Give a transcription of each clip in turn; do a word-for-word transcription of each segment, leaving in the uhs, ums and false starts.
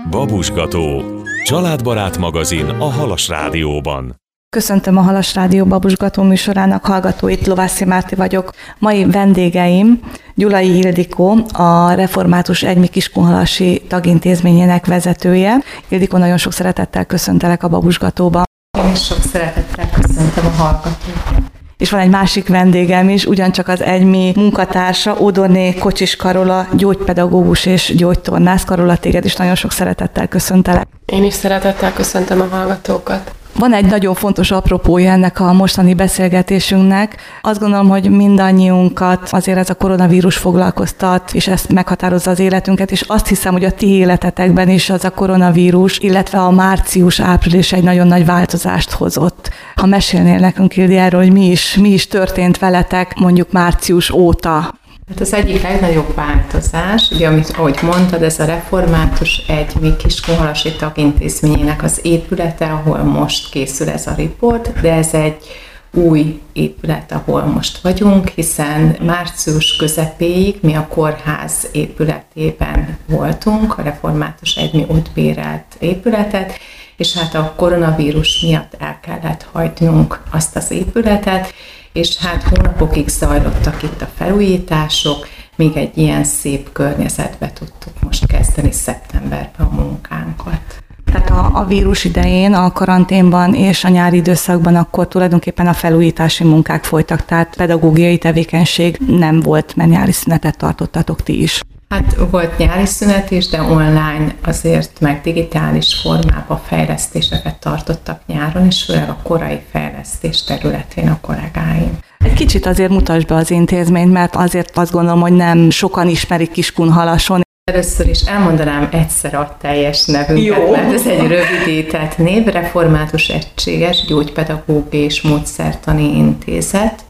Babusgató. Családbarát magazin a Halas Rádióban. Köszöntöm a Halas Rádió Babusgató műsorának hallgatóit, Lovászi Márti vagyok. Mai vendégeim Gyulai Ildikó, a Református Egymi Kiskunhalasi Tagintézményének vezetője. Ildikó, nagyon sok szeretettel köszöntelek a Babusgatóban. Én is sok szeretettel köszöntöm a hallgatókat. És van egy másik vendégem is, ugyancsak az Egymi munkatársa, Ódorné Kocsis Karola, gyógypedagógus és gyógytornász. Karola, téged is nagyon sok szeretettel köszöntelek. Én is szeretettel köszöntöm a hallgatókat. Van egy nagyon fontos apropója ennek a mostani beszélgetésünknek. Azt gondolom, hogy mindannyiunkat azért ez a koronavírus foglalkoztat, és ezt meghatározza az életünket, és azt hiszem, hogy a ti életetekben is az a koronavírus, illetve a március-április egy nagyon nagy változást hozott. Ha mesélnél nekünk, Ildi, erről, hogy mi is, mi is történt veletek mondjuk március óta? Hát az egyik legnagyobb változás, ugye, amit, ahogy mondtad, ez a Református Egymi Kiskunhalasi Tagintézményének az épülete, ahol most készül ez a riport, de ez egy új épület, ahol most vagyunk, hiszen március közepéig mi a kórház épületében voltunk, a Református Egymi ott bérelt épületet, és hát a koronavírus miatt el kellett hagynunk azt az épületet, és hát hónapokig zajlottak itt a felújítások, míg egy ilyen szép környezetbe tudtuk most kezdeni szeptemberben a munkánkat. Tehát a, a vírus idején, a karanténban és a nyári időszakban akkor tulajdonképpen a felújítási munkák folytak, tehát pedagógiai tevékenység nem volt, mert nyári szünetet tartottatok ti is. Hát volt nyári szünet is, de online azért meg digitális formában fejlesztéseket tartottak nyáron, és főleg a korai fejlesztés területén a kollégáim. Egy kicsit azért mutasd be az intézményt, mert azért azt gondolom, hogy nem sokan ismerik Kiskunhalason. Először is elmondanám egyszer a teljes nevünket, Jó. mert ez egy rövidített név, Református Egységes Gyógypedagógiai és Módszertani Intézet.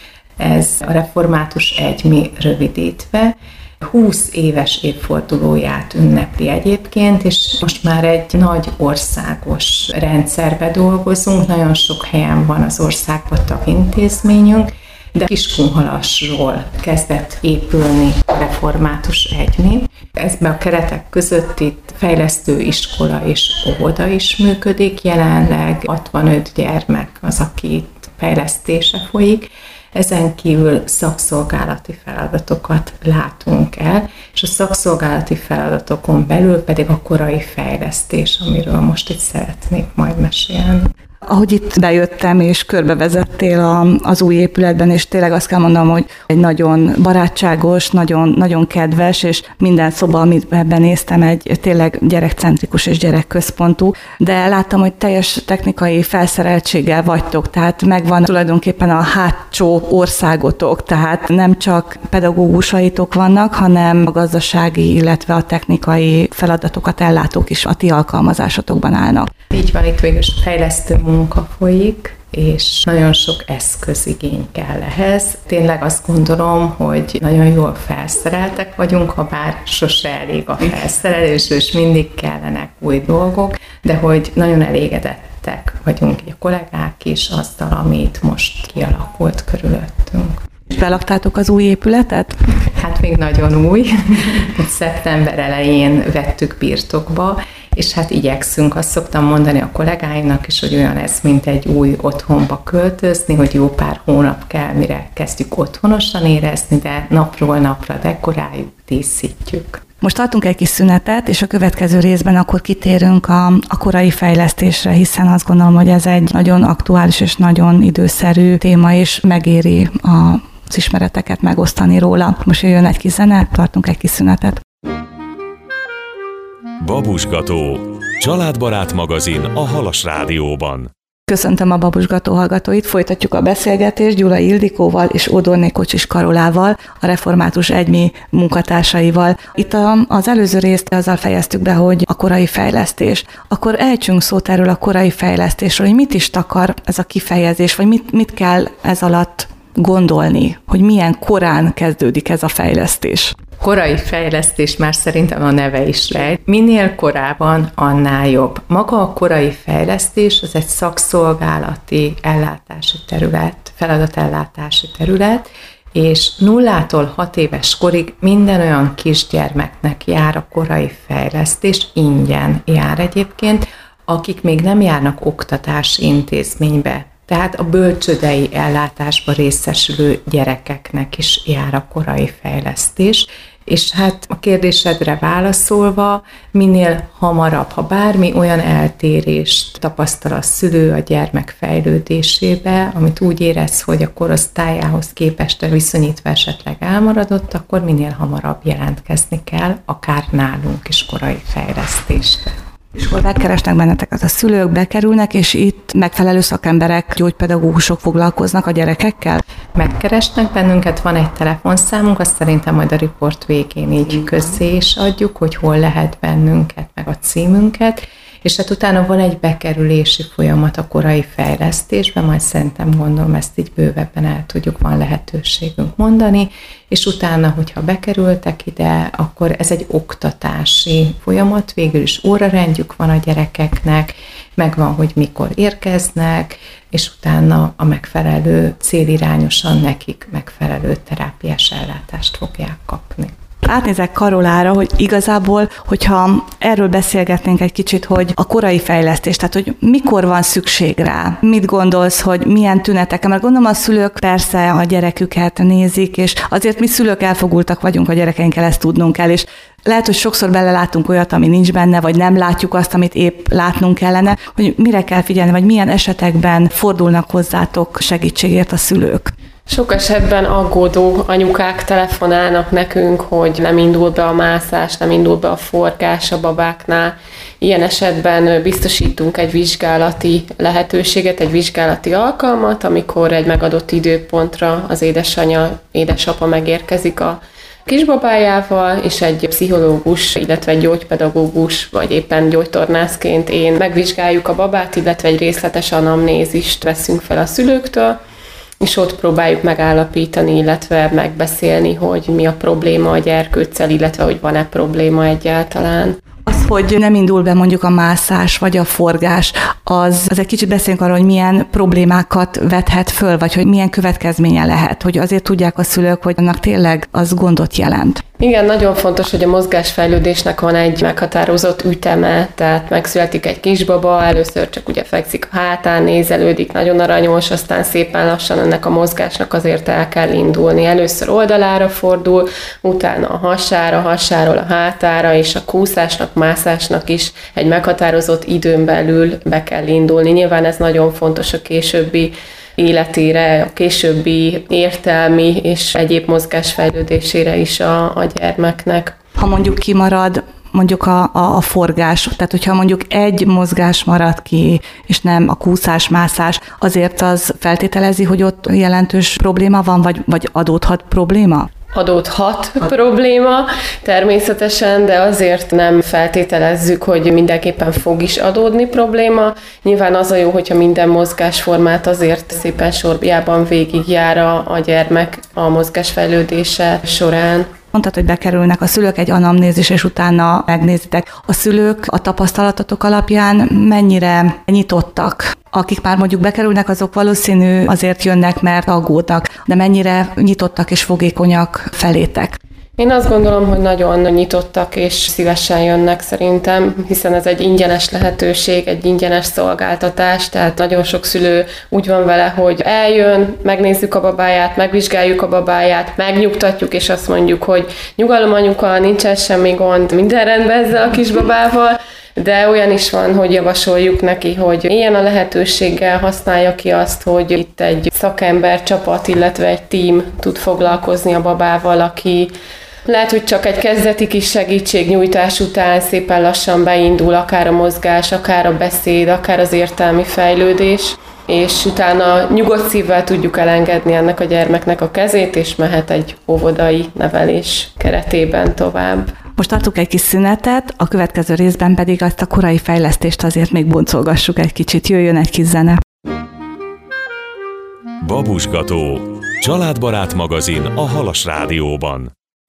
Ez a Református Egymi rövidítve. húsz éves évfordulóját ünnepli egyébként, és most már egy nagy országos rendszerbe dolgozunk, nagyon sok helyen van az országban tagintézményünk, de Kiskunhalasról kezdett épülni a Református Egymi. Ezben a keretek között itt fejlesztő iskola és óvoda is működik, jelenleg hatvanöt gyermek az, aki itt fejlesztése folyik. Ezen kívül szakszolgálati feladatokat látunk el, és a szakszolgálati feladatokon belül pedig a korai fejlesztés, amiről most itt szeretnék majd mesélni. Ahogy itt bejöttem és körbevezettél a, az új épületben, és tényleg azt kell mondanom, hogy egy nagyon barátságos, nagyon, nagyon kedves, és minden szoba, amit ebben néztem, egy tényleg gyerekcentrikus és gyerekközpontú, de láttam, hogy teljes technikai felszereltséggel vagytok, tehát megvan tulajdonképpen a hátsó országotok, tehát nem csak pedagógusaitok vannak, hanem a gazdasági, illetve a technikai feladatokat ellátók is a ti alkalmazásotokban állnak. Így van, itt végül fejlesztő munka folyik, és nagyon sok eszközigény kell ehhez. Tényleg azt gondolom, hogy nagyon jól felszereltek vagyunk, ha bár sose elég a felszerelés, és mindig kellenek új dolgok, de hogy nagyon elégedettek vagyunk a kollégák is azzal, amit most kialakult körülöttünk. És belaktátok az új épületet? Hát még nagyon új. Szeptember elején vettük birtokba, és hát igyekszünk, azt szoktam mondani a kollégáimnak is, hogy olyan ez, mint egy új otthonba költözni, hogy jó pár hónap kell, mire kezdjük otthonosan érezni, de napról napra dekoráljuk, díszítjük. Most tartunk egy kis szünetet, és a következő részben akkor kitérünk a, a korai fejlesztésre, hiszen azt gondolom, hogy ez egy nagyon aktuális és nagyon időszerű téma, és megéri a az ismereteket megosztani róla. Most jön egy kis zene, tartunk egy kis szünetet. Babusgató. Családbarát magazin a Halas Rádióban. Köszöntöm a Babusgató hallgatóit, folytatjuk a beszélgetést Gyulai Ildikóval és Ódorné Kocsis Karolával, a Református Egymi munkatársaival. Itt az előző részt azzal fejeztük be, hogy a korai fejlesztés. Akkor ejtsünk szót erről a korai fejlesztésről, hogy mit is takar ez a kifejezés, vagy mit, mit kell ez alatt gondolni, hogy milyen korán kezdődik ez a fejlesztés. Korai fejlesztés már szerintem a neve is rejt. Minél korábban, annál jobb. Maga a korai fejlesztés az egy szakszolgálati ellátási terület, feladatellátási terület, és nullától hat éves korig minden olyan kisgyermeknek jár a korai fejlesztés, ingyen jár egyébként, akik még nem járnak oktatási intézménybe. Tehát a bölcsődei ellátásba részesülő gyerekeknek is jár a korai fejlesztés, és hát a kérdésedre válaszolva, minél hamarabb, ha bármi olyan eltérést tapasztal a szülő a gyermek fejlődésébe, amit úgy érez, hogy a korosztályához képest viszonyítva esetleg elmaradott, akkor minél hamarabb jelentkezni kell, akár nálunk is korai fejlesztésre. És akkor megkeresnek benneteket a szülők, bekerülnek, és itt megfelelő szakemberek, gyógypedagógusok foglalkoznak a gyerekekkel? Megkeresnek bennünket, van egy telefonszámunk, azt szerintem majd a riport végén így közzé is adjuk, hogy hol lehet bennünket, meg a címünket, és hát utána van egy bekerülési folyamat a korai fejlesztésben, majd szerintem gondolom ezt így bővebben el tudjuk, van lehetőségünk mondani, és utána, hogyha bekerültek ide, akkor ez egy oktatási folyamat, végül is órarendjük van a gyerekeknek, megvan, hogy mikor érkeznek, és utána a megfelelő célirányosan nekik megfelelő terápiás ellátást fogják kapni. Átnézek Karolára, hogy igazából, hogyha erről beszélgetnénk egy kicsit, hogy a korai fejlesztés, tehát hogy mikor van szükség rá, mit gondolsz, hogy milyen tünetek, mert gondolom a szülők persze a gyereküket nézik, és azért mi szülők elfogultak vagyunk a gyerekeinkkel, ezt tudnunk kell, és lehet, hogy sokszor belelátunk olyat, ami nincs benne, vagy nem látjuk azt, amit épp látnunk kellene, hogy mire kell figyelni, vagy milyen esetekben fordulnak hozzátok segítségért a szülők. Sok esetben aggódó anyukák telefonálnak nekünk, hogy nem indul be a mászás, nem indul be a forgás a babáknál. Ilyen esetben biztosítunk egy vizsgálati lehetőséget, egy vizsgálati alkalmat, amikor egy megadott időpontra az édesanyja, édesapa megérkezik a kisbabájával, és egy pszichológus, illetve egy gyógypedagógus, vagy éppen gyógytornászként én megvizsgáljuk a babát, illetve egy részletes anamnézist veszünk fel a szülőktől, és ott próbáljuk megállapítani, illetve megbeszélni, hogy mi a probléma a gyerkőccel, illetve hogy van-e probléma egyáltalán. Az, hogy nem indul be mondjuk a mászás vagy a forgás, az, az egy kicsit beszéljünk arról, hogy milyen problémákat vethet föl, vagy hogy milyen következménye lehet, hogy azért tudják a szülők, hogy annak tényleg az gondot jelent. Igen, nagyon fontos, hogy a mozgásfejlődésnek van egy meghatározott üteme, tehát megszületik egy kisbaba, először csak ugye fekszik a hátán, nézelődik, nagyon aranyos, aztán szépen lassan ennek a mozgásnak azért el kell indulni. Először oldalára fordul, utána a hasára, hasáról a hátára, és a kúszásnak, mászásnak is egy meghatározott időn belül be kell indulni. Nyilván ez nagyon fontos a későbbi életére, a későbbi értelmi és egyéb mozgásfejlődésére is a, a gyermeknek. Ha mondjuk kimarad mondjuk a, a, a forgás, tehát hogyha mondjuk egy mozgás marad ki, és nem a kúszás, mászás, azért az feltételezi, hogy ott jelentős probléma van, vagy, vagy adódhat probléma? Adódhat probléma természetesen, de azért nem feltételezzük, hogy mindenképpen fog is adódni probléma. Nyilván az a jó, hogyha minden mozgásformát azért szépen sorjában végigjár a, a gyermek a mozgásfejlődése során. Mondtad, hogy bekerülnek a szülők, egy anamnézis, és utána megnézitek. A szülők a tapasztalatotok alapján mennyire nyitottak? Akik már mondjuk bekerülnek, azok valószínű azért jönnek, mert aggódnak, de mennyire nyitottak és fogékonyak felétek? Én azt gondolom, hogy nagyon nyitottak és szívesen jönnek szerintem, hiszen ez egy ingyenes lehetőség, egy ingyenes szolgáltatás, tehát nagyon sok szülő úgy van vele, hogy eljön, megnézzük a babáját, megvizsgáljuk a babáját, megnyugtatjuk, és azt mondjuk, hogy nyugalom anyuka, nincsen semmi gond, minden rendben ezzel a kisbabával, de olyan is van, hogy javasoljuk neki, hogy ilyen a lehetőséggel használja ki azt, hogy itt egy szakember csapat, illetve egy tím tud foglalkozni a babával, aki lehet, hogy csak egy kezdeti kis segítségnyújtás után szépen lassan beindul akár a mozgás, akár a beszéd, akár az értelmi fejlődés, és utána nyugodt szívvel tudjuk elengedni ennek a gyermeknek a kezét, és mehet egy óvodai nevelés keretében tovább. Most tartunk egy kis szünetet, a következő részben pedig azt a korai fejlesztést azért még boncolgassuk egy kicsit. Jöjjön egy kis zene. Babusgató. Családbarát magazin a Halas Rádióban.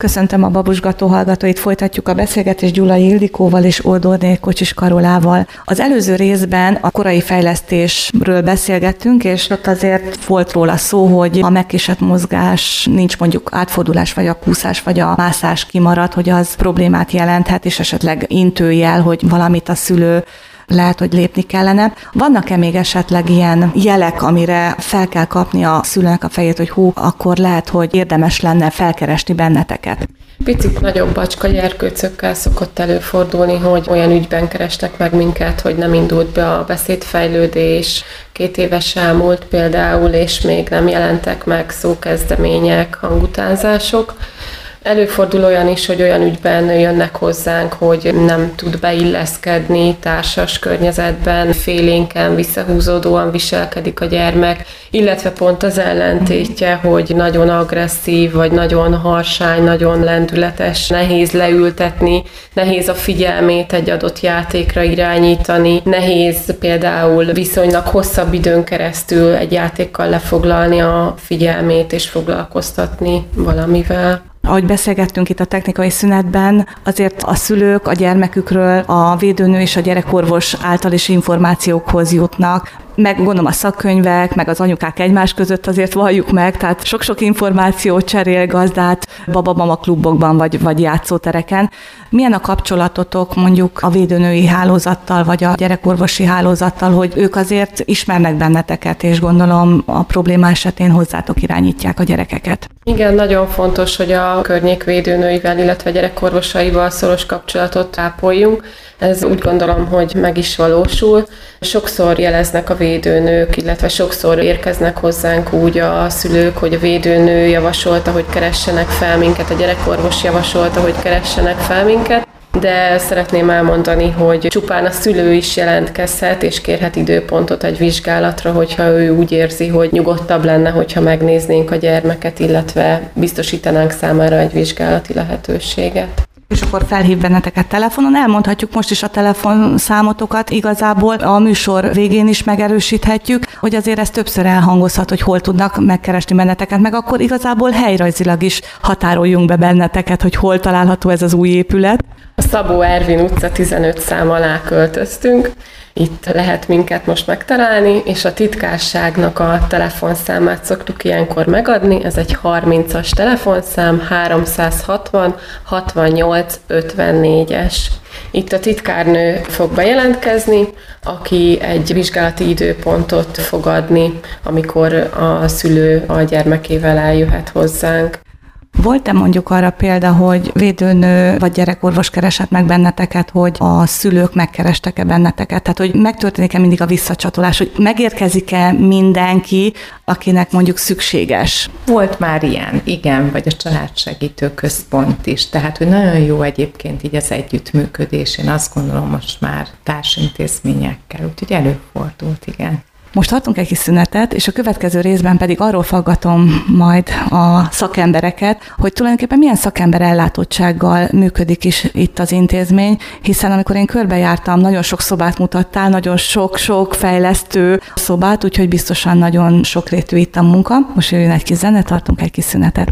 Köszöntöm a Babusgató hallgatóit, folytatjuk a beszélgetést Gyulai Ildikóval és Ódorné Kocsis Karolával. Az előző részben a korai fejlesztésről beszélgettünk, és ott azért volt róla szó, hogy a megkésett mozgás, nincs mondjuk átfordulás, vagy a kúszás, vagy a mászás kimarad, hogy az problémát jelenthet, és esetleg intőjel, hogy valamit a szülő lehet, hogy lépni kellene. Vannak-e még esetleg ilyen jelek, amire fel kell kapni a szülőnek a fejét, hogy hú, akkor lehet, hogy érdemes lenne felkeresni benneteket? Picit nagyobb bacska gyerkőcökkel szokott előfordulni, hogy olyan ügyben keresnek meg minket, hogy nem indult be a beszédfejlődés, két éves elmúlt például, és még nem jelentek meg szókezdemények, hangutánzások. Előfordul olyan is, hogy olyan ügyben jönnek hozzánk, hogy nem tud beilleszkedni társas környezetben, félénken, visszahúzódóan viselkedik a gyermek, illetve pont az ellentétje, hogy nagyon agresszív, vagy nagyon harsány, nagyon lendületes, nehéz leültetni, nehéz a figyelmét egy adott játékra irányítani, nehéz például viszonylag hosszabb időn keresztül egy játékkal lefoglalni a figyelmét és foglalkoztatni valamivel. Ahogy beszélgettünk itt a technikai szünetben, azért a szülők a gyermekükről a védőnő és a gyerekorvos által is információkhoz jutnak, meg gondolom a szakkönyvek, meg az anyukák egymás között azért valljuk meg, tehát sok-sok információ cserél gazdát baba-mama klubokban vagy, vagy játszótereken. Milyen a kapcsolatotok mondjuk a védőnői hálózattal, vagy a gyerekorvosi hálózattal, hogy ők azért ismernek benneteket, és gondolom a probléma esetén hozzátok irányítják a gyerekeket? Igen, nagyon fontos, hogy a környék védőnőivel, illetve gyerekorvosaival szoros kapcsolatot ápoljunk. Ez úgy gondolom, hogy meg is valósul. Sokszor jeleznek a védőnők, illetve sokszor érkeznek hozzánk úgy a szülők, hogy a védőnő javasolta, hogy keressenek fel minket, a gyerekorvos javasolta, hogy keressenek fel minket. De szeretném elmondani, hogy csupán a szülő is jelentkezhet, és kérhet időpontot egy vizsgálatra, hogyha ő úgy érzi, hogy nyugodtabb lenne, hogyha megnéznénk a gyermeket, illetve biztosítanánk számára egy vizsgálati lehetőséget. És akkor felhív benneteket telefonon, elmondhatjuk most is a telefonszámotokat, igazából a műsor végén is megerősíthetjük, hogy azért ez többször elhangozhat, hogy hol tudnak megkeresni benneteket, meg akkor igazából helyrajzilag is határoljunk be benneteket, hogy hol található ez az új épület. A Szabó Ervin utca tizenöt szám alá költöztünk, itt lehet minket most megtalálni, és a titkárságnak a telefonszámát szoktuk ilyenkor megadni, ez egy harmincas telefonszám, háromszázhatvan hatvannyolc ötvennégyes. Itt a titkárnő fog bejelentkezni, aki egy vizsgálati időpontot fog adni, amikor a szülő a gyermekével eljöhet hozzánk. Volt-e mondjuk arra példa, hogy védőnő vagy gyerekorvos keresett meg benneteket, hogy a szülők megkerestek-e benneteket? Tehát, hogy megtörténik-e mindig a visszacsatolás, hogy megérkezik-e mindenki, akinek mondjuk szükséges? Volt már ilyen, igen, vagy a családsegítő központ is. Tehát, hogy nagyon jó egyébként így az együttműködés. Én azt gondolom most már társintézményekkel, úgyhogy előfordult, igen. Most tartunk egy kis szünetet, és a következő részben pedig arról faggatom majd a szakembereket, hogy tulajdonképpen milyen szakember ellátottsággal működik is itt az intézmény, hiszen amikor én körbejártam, nagyon sok szobát mutattál, nagyon sok-sok fejlesztő szobát, úgyhogy biztosan nagyon sokrétű itt a munka. Most jön egy kis zene, tartunk egy kis szünetet.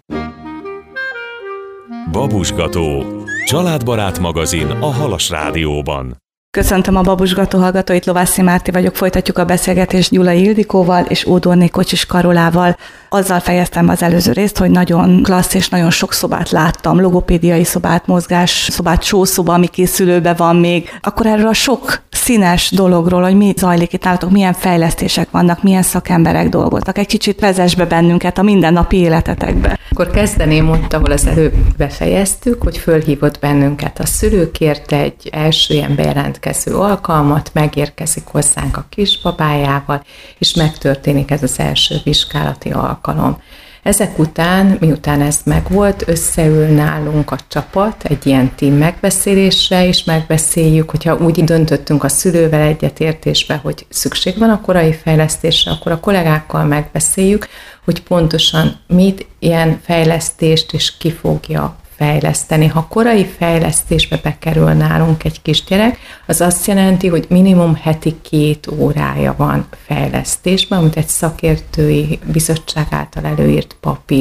Babusgató, családbarát magazin a Halas Rádióban. Köszöntöm a Babusgató hallgatóit, Lovászi Márti vagyok, folytatjuk a beszélgetést Gyulai Ildikóval és Ódorné Kocsis Karolával. Azzal fejeztem az előző részt, hogy nagyon klassz és nagyon sok szobát láttam, logopédiai szobát, mozgás szobát, sószoba, ami készülőben van még. Akkor erről a sok színes dologról, hogy mi zajlik itt nálatok, milyen fejlesztések vannak, milyen szakemberek dolgoznak. Egy kicsit vezess be bennünket a mindennapi életetekbe. Akkor kezdeném ott, ahol az előbb befejeztük, hogy fölhívott bennünket a szülőkért egy első ilyen bejelentkező alkalmat, megérkezik hozzánk a kisbabájával, és megtörténik ez az első vizsgálati alkalom. Ezek után, miután ez megvolt, összeül nálunk a csapat egy ilyen team megbeszélésre, és megbeszéljük, hogyha úgy döntöttünk a szülővel egyetértésbe, hogy szükség van a korai fejlesztésre, akkor a kollégákkal megbeszéljük, hogy pontosan mit, ilyen fejlesztést és ki fogja fejleszteni. Ha korai fejlesztésbe bekerül nálunk egy kisgyerek, az azt jelenti, hogy minimum heti két órája van fejlesztésben, amit egy szakértői bizottság által előírt papír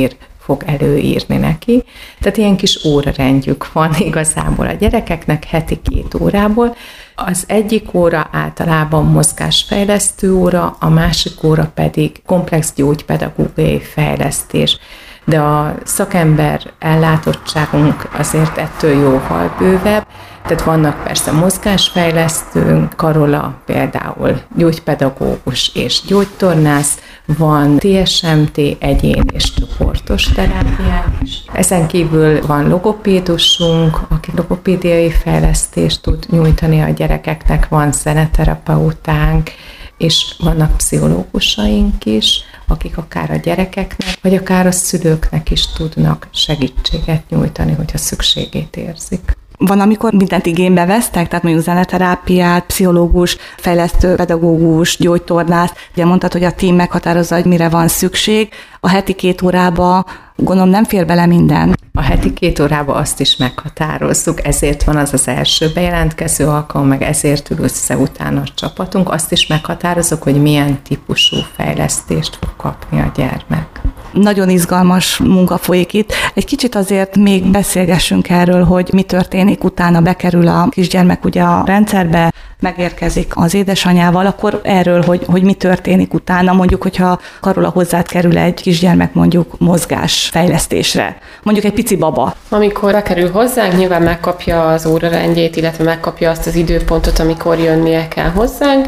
fog előírni neki. Tehát ilyen kis órarendjük van igazából a gyerekeknek heti két órából. Az egyik óra általában mozgásfejlesztő óra, a másik óra pedig komplex gyógypedagógiai fejlesztés. De a szakember ellátottságunk azért ettől jóval bővebb. Tehát vannak persze mozgásfejlesztőnk, Karola például gyógypedagógus és gyógytornász, van té es em té egyén és csoportos terápiák is. Ezen kívül van logopédusunk, aki logopédiai fejlesztést tud nyújtani a gyerekeknek, van zeneterapeutánk, és vannak pszichológusaink is, akik akár a gyerekeknek, vagy akár a szülőknek is tudnak segítséget nyújtani, hogyha szükségét érzik. Van, amikor mindent igénybe vesztek, tehát mondjuk zeneterápiát, pszichológus, fejlesztő, pedagógus, gyógytornász. Ugye mondtad, hogy a tím meghatározza, hogy mire van szükség. A heti két órába gondolom nem fér bele minden. A heti két órába azt is meghatározzuk, ezért van az az első bejelentkező alkalom, meg ezért ül össze utána a csapatunk. Azt is meghatározok, hogy milyen típusú fejlesztést fog kapni a gyermek. Nagyon izgalmas munka folyik itt. Egy kicsit azért még beszélgessünk erről, hogy mi történik, utána bekerül a kisgyermek ugye a rendszerbe, megérkezik az édesanyával, akkor erről, hogy, hogy mi történik utána, mondjuk, hogyha Karola hozzád kerül egy kisgyermek mondjuk mozgásfejlesztésre, mondjuk egy pici baba. Amikor bekerül hozzánk, nyilván megkapja az órarendjét, illetve megkapja azt az időpontot, amikor jönnie kell hozzánk,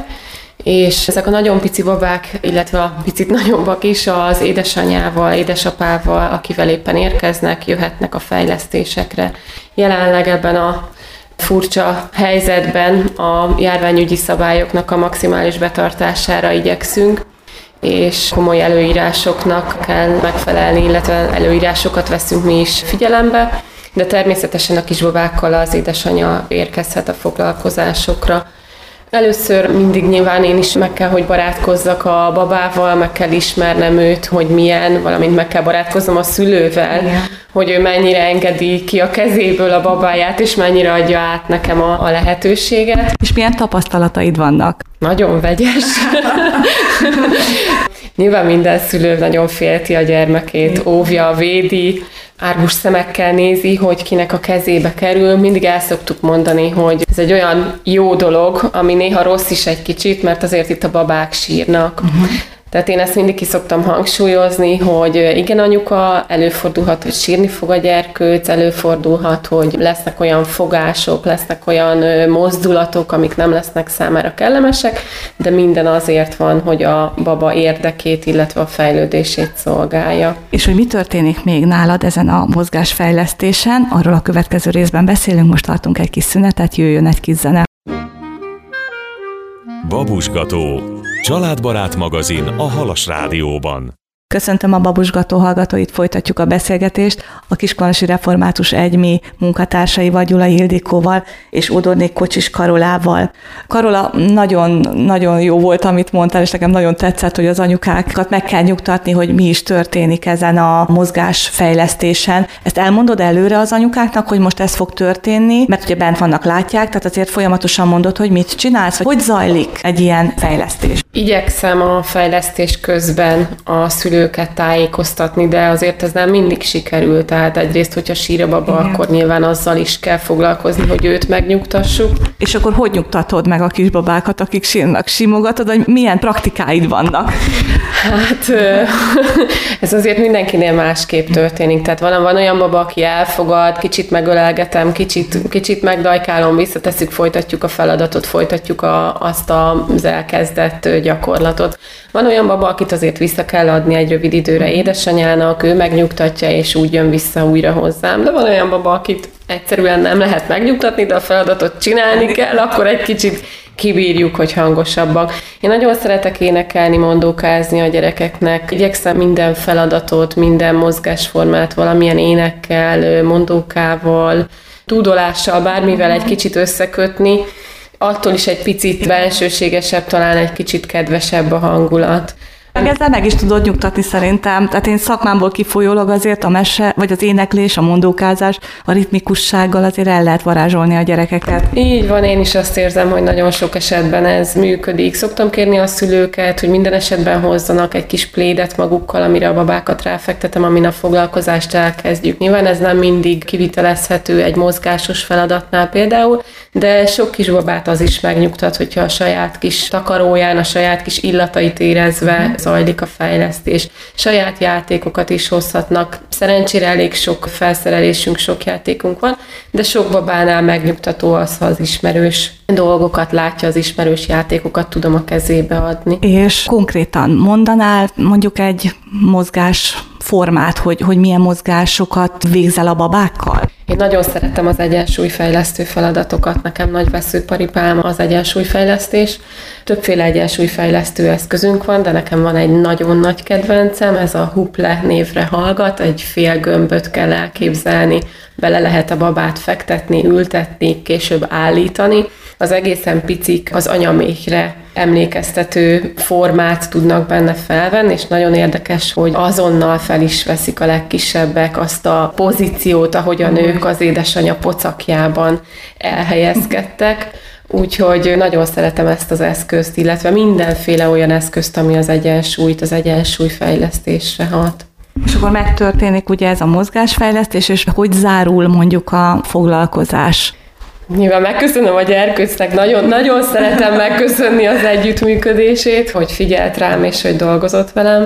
és ezek a nagyon pici babák, illetve a picit nagyobbak is az édesanyával, édesapával, akivel éppen érkeznek, jöhetnek a fejlesztésekre. Jelenleg ebben a furcsa helyzetben a járványügyi szabályoknak a maximális betartására igyekszünk, és komoly előírásoknak kell megfelelni, illetve előírásokat veszünk mi is figyelembe, de természetesen a kisbabákkal az édesanya érkezhet a foglalkozásokra. Először mindig nyilván én is meg kell, hogy barátkozzak a babával, meg kell ismernem őt, hogy milyen, valamint meg kell barátkoznom a szülővel, igen, hogy ő mennyire engedi ki a kezéből a babáját, és mennyire adja át nekem a, a lehetőséget. És milyen tapasztalataid vannak? Nagyon vegyes. Nyilván minden szülő nagyon félti a gyermekét, óvja, védi, árgus szemekkel nézi, hogy kinek a kezébe kerül. Mindig el szoktuk mondani, hogy ez egy olyan jó dolog, ami néha rossz is egy kicsit, mert azért itt a babák sírnak. Uh-huh. Tehát én ezt mindig ki szoktam hangsúlyozni, hogy igen, anyuka, előfordulhat, hogy sírni fog a gyerkőc, előfordulhat, hogy lesznek olyan fogások, lesznek olyan mozdulatok, amik nem lesznek számára kellemesek, de minden azért van, hogy a baba érdekét, illetve a fejlődését szolgálja. És hogy mi történik még nálad ezen a mozgásfejlesztésen, arról a következő részben beszélünk, most tartunk egy kis szünetet, jöjjön egy kis zene. Babusgató, családbarát magazin a Halas Rádióban. Köszöntöm a Babusgató hallgatóit, folytatjuk a beszélgetést a Kiskunhalasi Református Egymi munkatársaival, Gyulai Ildikóval és Odornék Kocsis Karolával. Karola, nagyon-nagyon jó volt, amit mondtál, és nekem nagyon tetszett, hogy az anyukákat meg kell nyugtatni, hogy mi is történik ezen a mozgásfejlesztésen. Ezt elmondod előre az anyukáknak, hogy most ez fog történni, mert ugye bent vannak, látják, tehát azért folyamatosan mondod, hogy mit csinálsz, vagy hogy zajlik egy ilyen fejlesztés. Igyekszem a fejlesztés közben a szülőket tájékoztatni, de azért ez nem mindig sikerül. Tehát egyrészt, hogyha sír a baba, igen, akkor nyilván azzal is kell foglalkozni, hogy őt megnyugtassuk. És akkor hogy nyugtatod meg a kisbabákat, akik sírnak? Simogatod, hogy milyen praktikáid vannak? Hát ez azért mindenkinél másképp történik. Tehát van, van olyan baba, aki elfogad, kicsit megölelgetem, kicsit, kicsit megdajkálom, visszatesszük, folytatjuk a feladatot, folytatjuk a, azt az elkezdett gyakorlatot. Van olyan baba, akit azért vissza kell adni egy rövid időre édesanyának, ő megnyugtatja, és úgy jön vissza újra hozzám. De van olyan baba, akit egyszerűen nem lehet megnyugtatni, de a feladatot csinálni kell, akkor egy kicsit kibírjuk, hogy hangosabbak. Én nagyon szeretek énekelni, mondókázni a gyerekeknek. Igyekszem minden feladatot, minden mozgásformát valamilyen énekkel, mondókával, dúdolással, bármivel egy kicsit összekötni. Attól is egy picit bensőségesebb, talán egy kicsit kedvesebb a hangulat. Meg ezzel meg is tudod nyugtatni szerintem. Tehát én szakmámból kifolyólag azért a mese, vagy az éneklés, a mondókázás, a ritmikussággal azért el lehet varázsolni a gyerekeket. Így van, én is azt érzem, hogy nagyon sok esetben ez működik. Szoktam kérni a szülőket, hogy minden esetben hozzanak egy kis plédet magukkal, amire a babákat ráfektetem, amin a foglalkozást elkezdjük. Nyilván ez nem mindig kivitelezhető egy mozgásos feladatnál például, de sok kis babát az is megnyugtat, hogyha a saját kis takaróján, a saját kis illatait érezve zajlik a fejlesztés. Saját játékokat is hozhatnak. Szerencsére elég sok felszerelésünk, sok játékunk van, de sok babánál megnyugtató az, ha az ismerős dolgokat látja, az ismerős játékokat tudom a kezébe adni. És konkrétan mondanál mondjuk egy mozgás formát, hogy, hogy milyen mozgásokat végzel a babákkal? Én nagyon szeretem az egyensúlyfejlesztő feladatokat, nekem nagy veszőparipám az egyensúlyfejlesztés. Többféle egyensúlyfejlesztő eszközünk van, de nekem van egy nagyon nagy kedvencem, ez a Huple névre hallgat, egy fél gömböt kell elképzelni, bele lehet a babát fektetni, ültetni, később állítani. Az egészen picik az anyaméhre emlékeztető formát tudnak benne felvenni, és nagyon érdekes, hogy azonnal fel is veszik a legkisebbek azt a pozíciót, ahogy a nők az édesanyja pocakjában elhelyezkedtek. Úgyhogy nagyon szeretem ezt az eszközt, illetve mindenféle olyan eszközt, ami az egyensúlyt, az egyensúlyfejlesztésre hat. És akkor megtörténik ugye ez a mozgásfejlesztés, és hogy zárul mondjuk a foglalkozás? Nyilván megköszönöm a gyerkőcnek, nagyon, nagyon szeretem megköszönni az együttműködését, hogy figyelt rám és hogy dolgozott velem.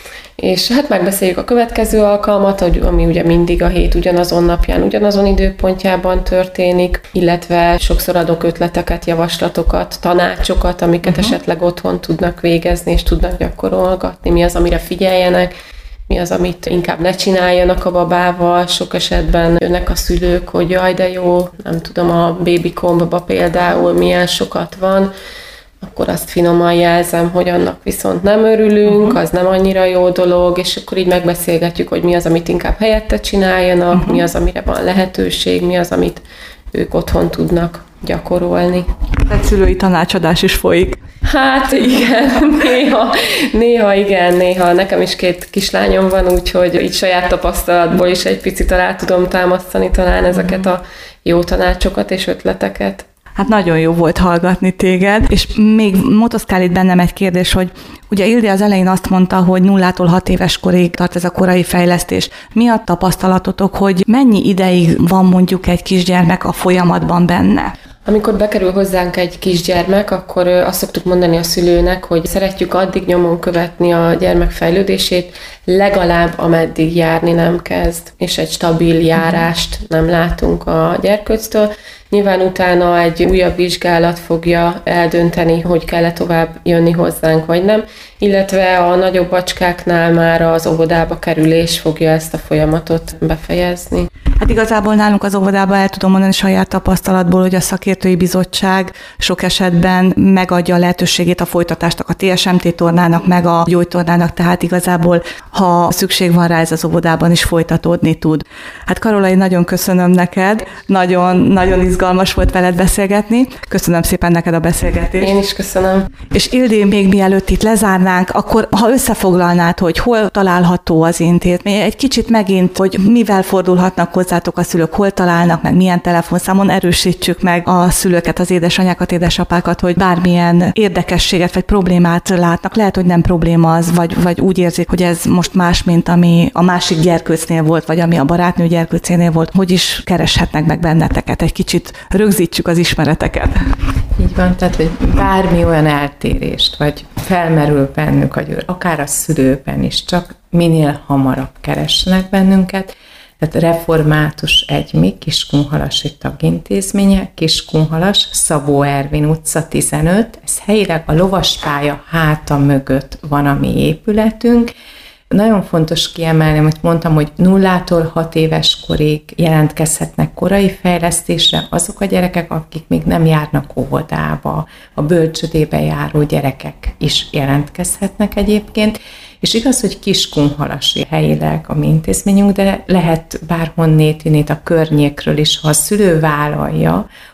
És hát megbeszéljük a következő alkalmat, ami ugye mindig a hét ugyanazon napján, ugyanazon időpontjában történik, illetve sokszor adok ötleteket, javaslatokat, tanácsokat, amiket uh-huh. esetleg otthon tudnak végezni és tudnak gyakorolgatni, mi az, amire figyeljenek, mi az, amit inkább ne csináljanak a babával. Sok esetben jönnek a szülők, hogy jaj, de jó, nem tudom, a babycombba például milyen sokat van, akkor azt finoman jelzem, hogy annak viszont nem örülünk, az nem annyira jó dolog, és akkor így megbeszélgetjük, hogy mi az, amit inkább helyette csináljanak, uh-huh. mi az, amire van lehetőség, mi az, amit ők otthon tudnak gyakorolni. Egy szülői tanácsadás is folyik. Hát igen, néha, néha igen, néha. Nekem is két kislányom van, úgyhogy így saját tapasztalatból is egy picit alá tudom támasztani talán ezeket a jó tanácsokat és ötleteket. Hát nagyon jó volt hallgatni téged, és még motoszkál itt bennem egy kérdés, hogy ugye Ildi az elején azt mondta, hogy nullától hat éves korig tart ez a korai fejlesztés. Mi a tapasztalatotok, hogy mennyi ideig van mondjuk egy kisgyermek a folyamatban benne? Amikor bekerül hozzánk egy kisgyermek, akkor azt szoktuk mondani a szülőnek, hogy szeretjük addig nyomon követni a gyermek fejlődését, legalább ameddig járni nem kezd, és egy stabil járást nem látunk a gyerkőctől. Nyilván utána egy újabb vizsgálat fogja eldönteni, hogy kell-e tovább jönni hozzánk, vagy nem, illetve a nagyobb bacskáknál már az óvodába kerülés fogja ezt a folyamatot befejezni. Hát igazából nálunk az óvodában el tudom mondani saját tapasztalatból, hogy a szakértői bizottság sok esetben megadja a lehetőségét a folytatásnak, a té es em té tornának, meg a gyógytornának, tehát igazából, ha szükség van rá, ez az óvodában is folytatódni tud. Hát Karola, én nagyon köszönöm neked, nagyon, nagyon izgalmas volt veled beszélgetni. Köszönöm szépen neked a beszélgetést. Én is köszönöm. És Ildi, még mielőtt itt lezárnánk, akkor ha összefoglalnád, hogy hol található az intézmény, egy kicsit megint, hogy mivel fordulhatnak hozzátok a szülők, hol találnak meg, milyen telefonszámon, erősítsük meg a szülőket, az édesanyákat, édesapákat, hogy bármilyen érdekességet vagy problémát látnak. Lehet, hogy nem probléma az, vagy, vagy úgy érzik, hogy ez most más, mint ami a másik gyerkőcnél volt, vagy ami a barátnő gyerkőcénél volt, hogy is kereshetnek meg benneteket. Egy kicsit rögzítsük az ismereteket. Így van, tehát hogy bármi olyan eltérést, vagy felmerül bennük, hogy akár a szülőben is, csak minél hamarabb keressenek bennünket. Tehát Református Egymi, Kiskunhalasi tagintézménye, Kiskunhalas, Szabó Ervin utca tizenöt, ez helyileg a lovaspálya háta mögött van a mi épületünk. Nagyon fontos kiemelni, amit mondtam, hogy nullától hat éves korig jelentkezhetnek korai fejlesztésre azok a gyerekek, akik még nem járnak óvodába, a bölcsödébe járó gyerekek is jelentkezhetnek egyébként, és igaz, hogy Kiskunhalasi helyileg a mi intézményünk, de lehet bárhonnét innét a környékről is, ha a szülő vállalja,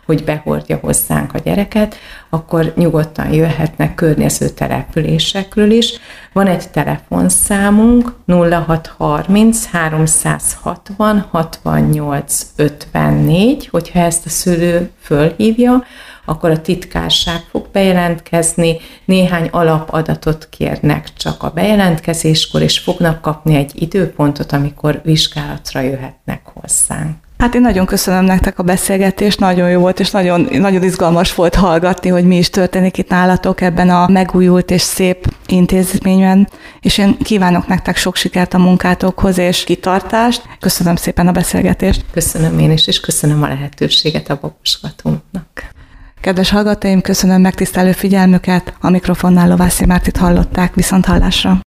hogy behordja hozzánk a gyereket, akkor nyugodtan jöhetnek környező településekről is. Van egy telefonszámunk nulla hat harminc háromszázhatvan hatvannyolc ötvennégy, hogyha ezt a szülő fölhívja, akkor a titkárság fog bejelentkezni, néhány alapadatot kérnek csak a bejelentkezéskor, és fognak kapni egy időpontot, amikor vizsgálatra jöhetnek hozzánk. Hát én nagyon köszönöm nektek a beszélgetést, nagyon jó volt, és nagyon, nagyon izgalmas volt hallgatni, hogy mi is történik itt nálatok ebben a megújult és szép intézményben, és én kívánok nektek sok sikert a munkátokhoz és kitartást. Köszönöm szépen a beszélgetést. Köszönöm én is, és köszönöm a lehetőséget a Baboskatónak. Kedves hallgatóim, köszönöm megtisztelő figyelmüket, a mikrofonnál Lovászi Mártit hallották, viszont hallásra.